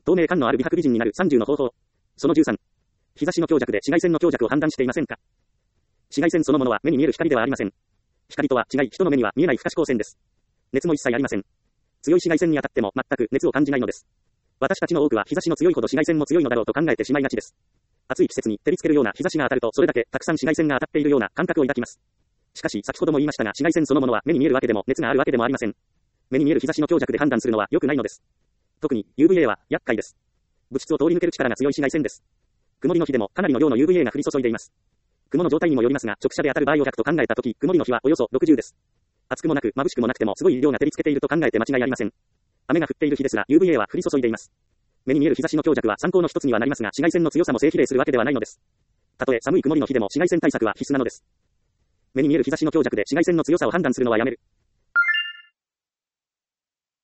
透明感のある美白美人になる30の方法。その13。日差しの強弱で紫外線の強弱を判断していませんか？紫外線そのものは目に見える光ではありません。光とは違い、人の目には見えない不可視光線です。熱も一切ありません。強い紫外線に当たっても全く熱を感じないのです。私たちの多くは日差しの強いほど紫外線も強いのだろうと考えてしまいがちです。暑い季節に照りつけるような日差しが当たるとそれだけたくさん紫外線が当たっているような感覚を抱きます。しかし先ほども言いましたが紫外線そのものは目に見えるわけでも熱があるわけでもありません。目に見える日差しの強弱で判断するのは良くないのです。特に UVA は厄介です。物質を通り抜ける力が強い紫外線です。曇りの日でもかなりの量の UVA が降り注いでいます。雲の状態にもよりますが直射で当たる場合を100と考えたとき、曇りの日はおよそ60です。暑くもなく眩しくもなくてもすごい量が照りつけていると考えて間違いありません。雨が降っている日ですら UVA は降り注いでいます。目に見える日差しの強弱は参考の一つにはなりますが紫外線の強さも正比例するわけではないのです。たとえ寒い曇りの日でも紫外線対策は必須なのです。目に見える日差しの強弱で紫外線の強さを判断するのはやめる。